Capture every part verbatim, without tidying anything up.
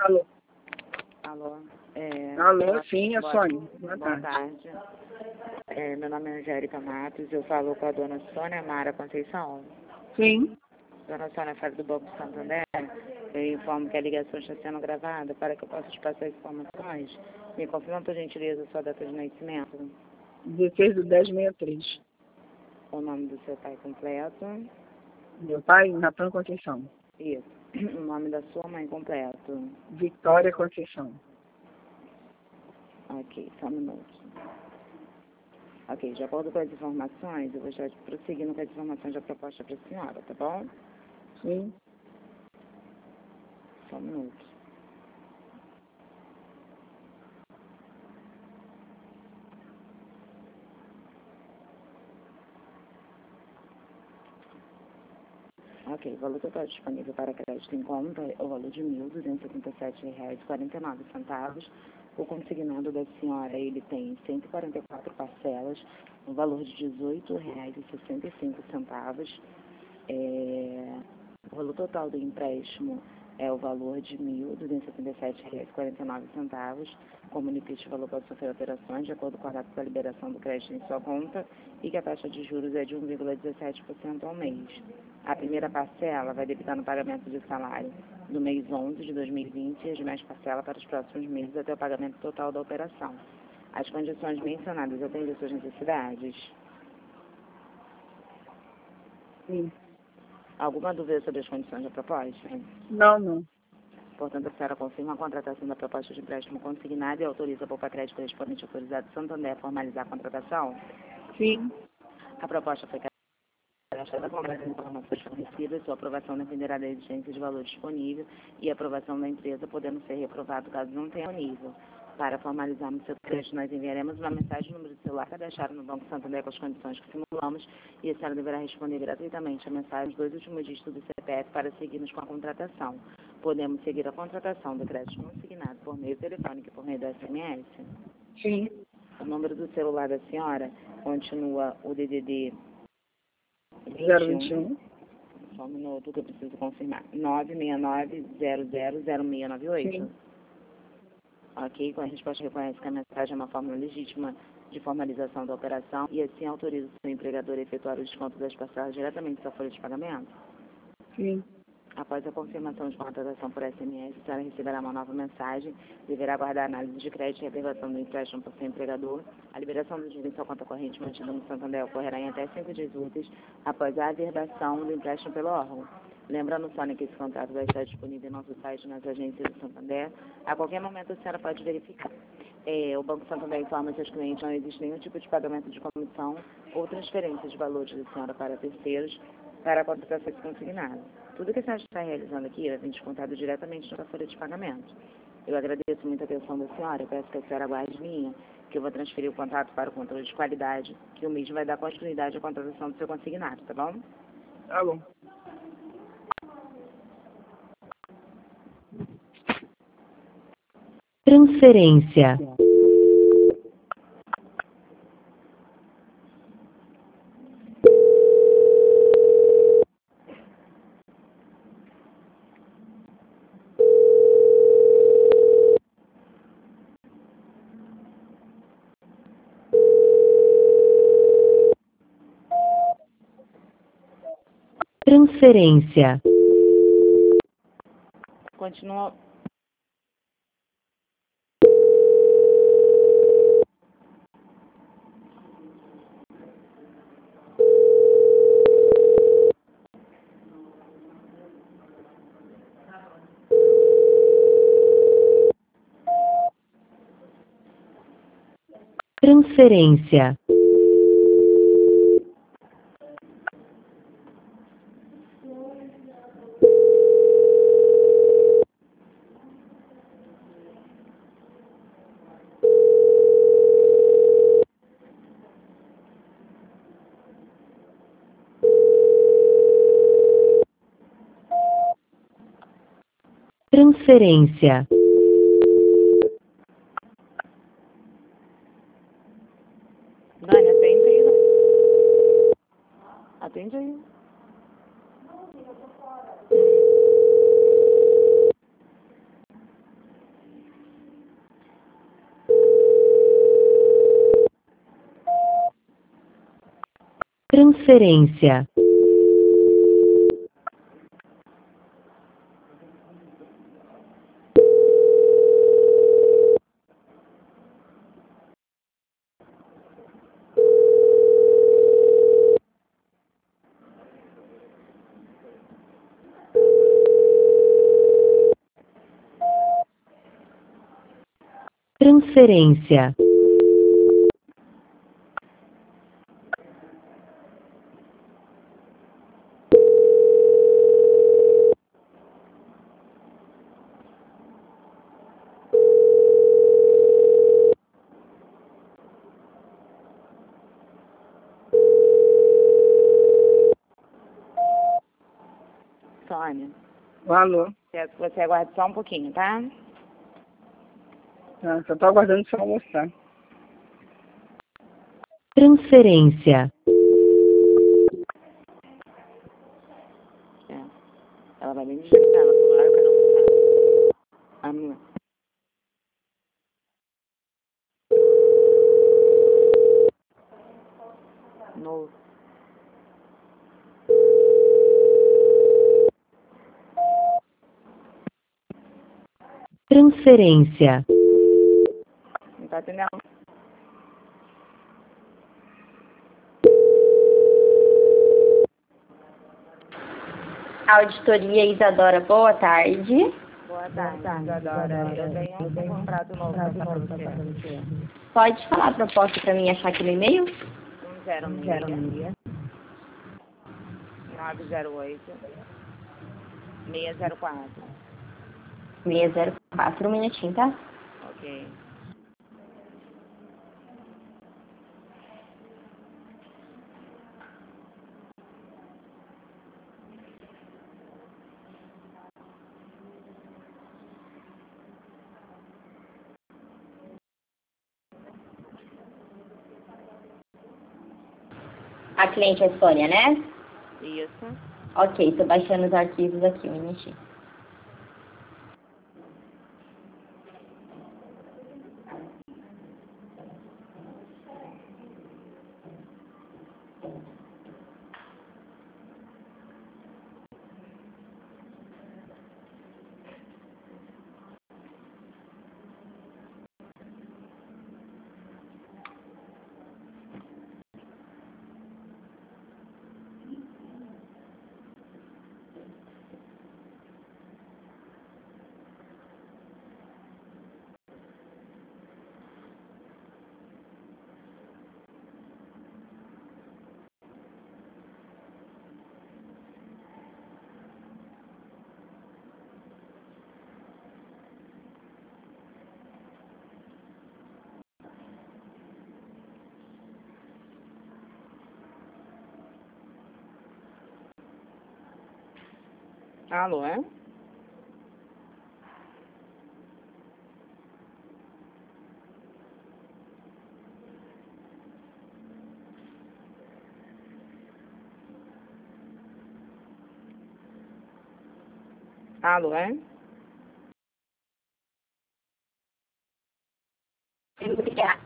Alô? Alô? É, Alô, boa, sim, é boa, Sônia. Boa, boa tarde. tarde. É, meu nome é Angélica Matos, eu falo com a dona Sônia Mara Conceição. Sim. Dona Sônia, fala do Banco Santander. Eu informo que a ligação está sendo gravada para que eu possa te passar informações. Me confirma, por gentileza, a sua data de nascimento, dezesseis de dez de sessenta e três. o nome do seu pai completo. Meu pai, Natan Conceição. Isso. O nome da sua mãe completo. Vitória Conceição. Ok, só um minuto. Ok, de acordo com as informações, eu vou já prosseguindo com as informações da proposta para a senhora, tá bom? Sim. Só um minuto. Ok, o valor total disponível para crédito em conta é o valor de mil duzentos e setenta e sete reais e quarenta e nove centavos. O consignado da senhora, ele tem cento e quarenta e quatro parcelas, no valor de dezoito reais e sessenta e cinco centavos. É, o valor total do empréstimo é o valor de mil duzentos e setenta e sete reais e quarenta e nove centavos. Comunique que este valor pode sofrer alterações de acordo com a data da liberação do crédito em sua conta e que a taxa de juros é de um vírgula dezessete por cento ao mês. A primeira parcela vai debitar no pagamento de salário do mês onze de dois mil e vinte e as demais parcelas para os próximos meses até o pagamento total da operação. As condições mencionadas atendem às suas necessidades? Sim. Alguma dúvida sobre as condições da proposta? Não, não. Portanto, a senhora confirma a contratação da proposta de empréstimo consignado e autoriza a Poupa Crédito correspondente autorizado Santander a formalizar a contratação? Sim. A proposta foi cadastrada com as informações fornecidas, sua aprovação dependerá da existência de valor disponível e a aprovação da empresa, podendo ser reprovado caso não tenha nível. Para formalizarmos seu crédito, nós enviaremos uma mensagem no número de celular cadastrado no Banco Santander com as condições que simulamos e a senhora deverá responder gratuitamente a mensagem dos dois últimos dígitos do C P F para seguirmos com a contratação. Podemos seguir a contratação do crédito consignado por meio telefônico e por meio do S M S? Sim. O número do celular da senhora continua o D D D zero vinte e um. Só um minuto que eu preciso confirmar. nove seis nove zero zero zero seis nove oito. Sim. Ok, com a resposta reconhece que a mensagem é uma forma legítima de formalização da operação e assim autoriza o seu empregador a efetuar o desconto das parcelas diretamente da sua folha de pagamento. Sim. Após a confirmação de contratação por S M S, a senhora receberá uma nova mensagem, deverá aguardar a análise de crédito e a aprovação do empréstimo por seu empregador. A liberação do dinheiro em sua conta corrente mantida no Santander ocorrerá em até cinco dias úteis após a averbação do empréstimo pelo órgão. Lembrando, Sônia, que esse contrato vai estar disponível em nosso site nas agências do Santander. A qualquer momento a senhora pode verificar. É, o Banco Santander informa seus clientes que não existe nenhum tipo de pagamento de comissão ou transferência de valores da senhora para terceiros para a contratação consignada. Tudo que a senhora está realizando aqui vai vir descontado diretamente na sua folha de pagamento. Eu agradeço muito a atenção da senhora, eu peço que a senhora aguarde linha, que eu vou transferir o contato para o controle de qualidade, que o mesmo vai dar continuidade à contratação do seu consignado, tá bom? Tá bom. Transferência. Transferência. Continua. Transferência. Transferência. Dani, atende aí. Atende aí. Transferência. Transferência. Sônia, Alô? peço que você aguarde só um pouquinho, tá? Ah, só tô aguardando você almoçar. Transferência. É. Ela vai me dizer, ela falou, ah, eu quero almoçar. A minha. Novo. Transferência. Não tá atendendo? Auditoria Isadora, boa tarde. Boa tarde, Isadora. Eu tenho um contrato novo pra passar pra você. Pode falar a proposta para mim achar aqui no e-mail? um zero seis, nove zero oito, seis zero quatro. seis zero quatro, um minutinho, tá? Ok. A cliente é Sônia, né? Isso. Ok, tô baixando os arquivos aqui, um minutinho. Alô, é? Alô, é? Obrigada.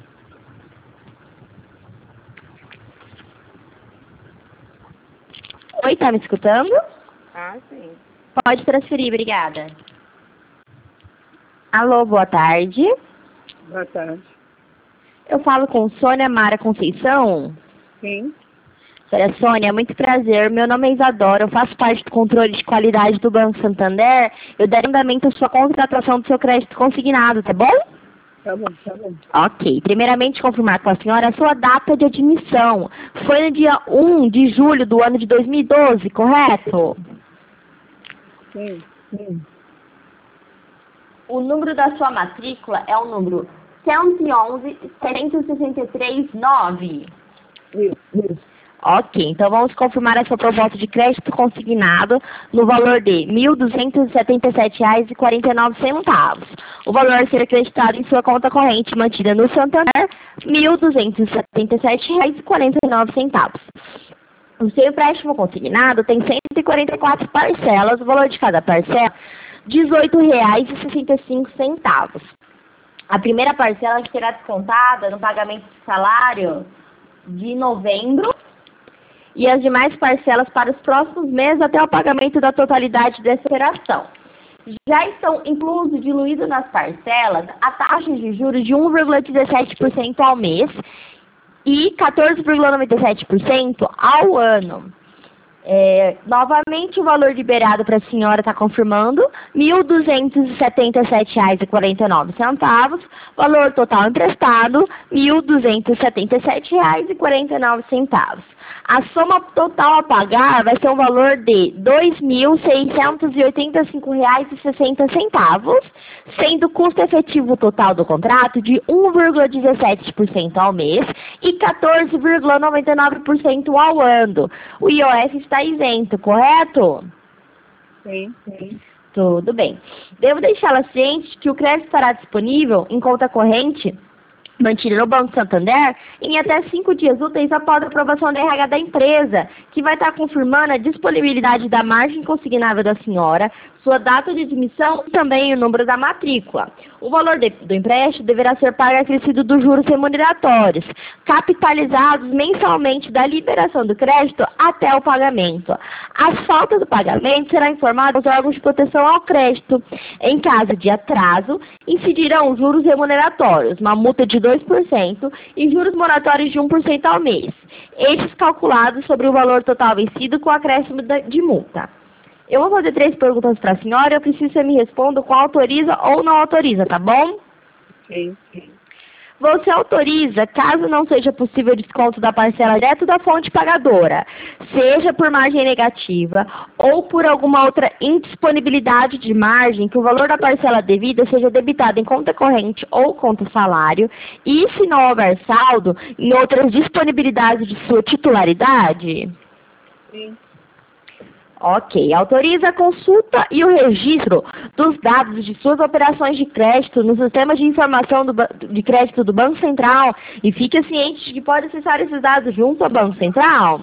Oi, tá me escutando? Ah, sim. Pode transferir, obrigada. Alô, boa tarde. Boa tarde. Eu falo com Sônia Mara Conceição. Sim. Senhora Sônia, muito prazer. Meu nome é Isadora, eu faço parte do controle de qualidade do Banco Santander. Eu darei andamento à sua contratação do seu crédito consignado, tá bom? Tá bom, tá bom. Ok. Primeiramente, confirmar com a senhora a sua data de admissão. Foi no dia um de julho do ano de dois mil e doze, correto? Sim, sim. O número da sua matrícula é o número cento e onze, setecentos e sessenta e três, nove. Isso, isso. Ok, então vamos confirmar a sua proposta de crédito consignado no valor de mil duzentos e setenta e sete reais e quarenta e nove centavos. O valor a ser acreditado em sua conta corrente mantida no Santander, mil duzentos e setenta e sete reais e quarenta e nove centavos. O seu empréstimo consignado tem cento e quarenta e quatro parcelas, o valor de cada parcela, dezoito reais e sessenta e cinco centavos. A primeira parcela será descontada no pagamento de salário de novembro e as demais parcelas para os próximos meses até o pagamento da totalidade dessa operação. Já estão inclusos, diluídos nas parcelas, a taxa de juros de um vírgula dezessete por cento ao mês e quatorze vírgula noventa e sete por cento ao ano. É, novamente, o valor liberado para a senhora está confirmando, mil duzentos e setenta e sete reais e quarenta e nove centavos. Valor total emprestado, mil duzentos e setenta e sete reais e quarenta e nove centavos. A soma total a pagar vai ser um valor de dois mil seiscentos e oitenta e cinco reais e sessenta centavos, sendo o custo efetivo total do contrato de um vírgula dezessete por cento ao mês e quatorze vírgula noventa e nove por cento ao ano. O I O F está isento, correto? Sim, sim. Tudo bem. Devo deixá-la ciente que o crédito estará disponível em conta corrente mantida no Banco Santander em até cinco dias úteis após a aprovação da R H da empresa, que vai estar confirmando a disponibilidade da margem consignável da senhora, sua data de admissão e também o número da matrícula. O valor de, do empréstimo deverá ser pago acrescido dos juros remuneratórios, capitalizados mensalmente da liberação do crédito até o pagamento. As faltas do pagamento serão informadas aos órgãos de proteção ao crédito. Em caso de atraso, incidirão os juros remuneratórios, uma multa de dois por cento e juros moratórios de um por cento ao mês. Estes calculados sobre o valor total vencido com acréscimo de multa. Eu vou fazer três perguntas para a senhora e eu preciso que você me responda qual autoriza ou não autoriza, tá bom? Sim, sim. Você autoriza, caso não seja possível desconto da parcela direto da fonte pagadora, seja por margem negativa ou por alguma outra indisponibilidade de margem, que o valor da parcela devida seja debitado em conta corrente ou conta salário, e se não houver saldo, em outras disponibilidades de sua titularidade? Sim. Ok. Autoriza a consulta e o registro dos dados de suas operações de crédito no sistema de informação do, de crédito do Banco Central e fique ciente de que pode acessar esses dados junto ao Banco Central.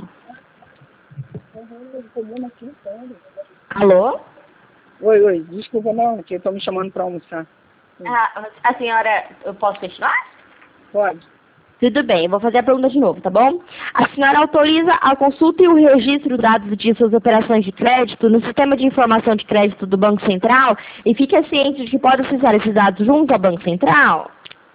Alô? Oi, oi. Desculpa, não, que estão me chamando para almoçar. Ah, a senhora, eu posso continuar? Pode. Tudo bem, eu vou fazer a pergunta de novo, tá bom? A senhora autoriza a consulta e o registro dos dados de suas operações de crédito no sistema de informação de crédito do Banco Central e fique ciente de que pode acessar esses dados junto ao Banco Central?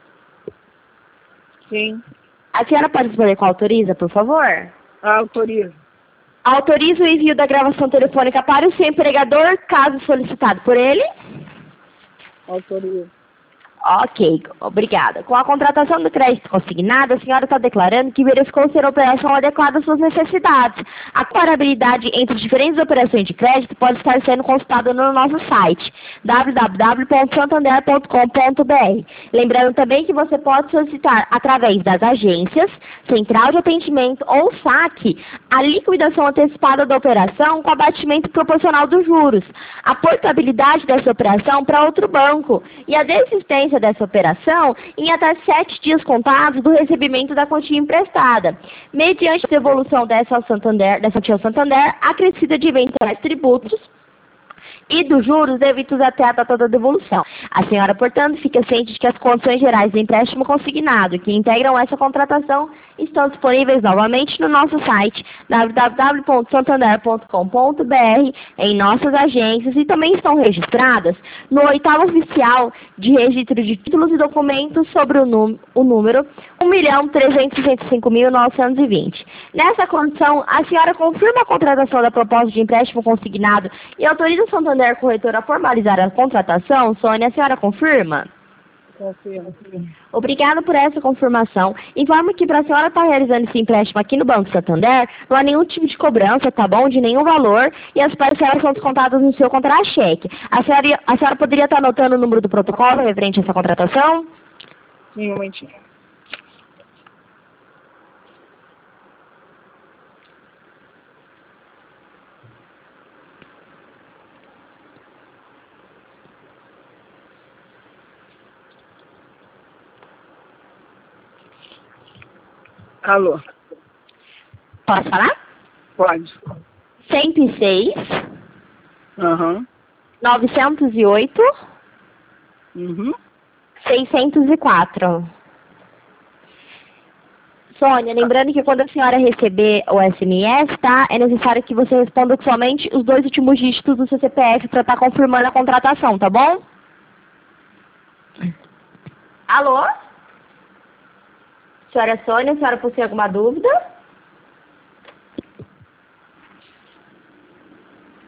Sim. A senhora pode responder qual autoriza, por favor? Autoriza. Autoriza o envio da gravação telefônica para o seu empregador, caso solicitado por ele? Autoriza. Ok, obrigada. Com a contratação do crédito consignado, a senhora está declarando que verificou ser a operação adequada às suas necessidades. A comparabilidade entre as diferentes operações de crédito pode estar sendo consultada no nosso site, w w w ponto santander ponto com ponto b r. Lembrando também que você pode solicitar, através das agências, central de atendimento ou saque, a liquidação antecipada da operação com abatimento proporcional dos juros, a portabilidade dessa operação para outro banco e a desistência dessa operação em até sete dias contados do recebimento da quantia emprestada, mediante a devolução dessa ao Santander, dessa quantia ao Santander, acrescida de eventuais tributos e dos juros devidos até a data da devolução. A senhora, portanto, fica ciente de que as condições gerais do empréstimo consignado que integram essa contratação estão disponíveis novamente no nosso site, w w w ponto santander ponto com ponto b r, em nossas agências e também estão registradas no oitavo oficial de registro de títulos e documentos sobre o, o número um milhão trezentos e sessenta e cinco mil novecentos e vinte. Nessa condição, a senhora confirma a contratação da proposta de empréstimo consignado e autoriza o Santander Corretora a formalizar a contratação? Sônia, a senhora confirma? Confirma. Obrigada por essa confirmação. Informo que para a senhora estar realizando esse empréstimo aqui no Banco Santander, não há nenhum tipo de cobrança, tá bom? De nenhum valor, e as parcelas são descontadas no seu contra-cheque. A senhora, a senhora poderia estar anotando o número do protocolo referente a essa contratação? Sim, um momentinho. Alô? Posso falar? Pode. cento e seis, Aham. novecentos e oito, Uhum. seiscentos e quatro. Sônia, lembrando que quando a senhora receber o S M S, tá? É necessário que você responda somente os dois últimos dígitos do seu C P F para estar confirmando a contratação, tá bom? Alô? Senhora Sônia, a senhora possui alguma dúvida?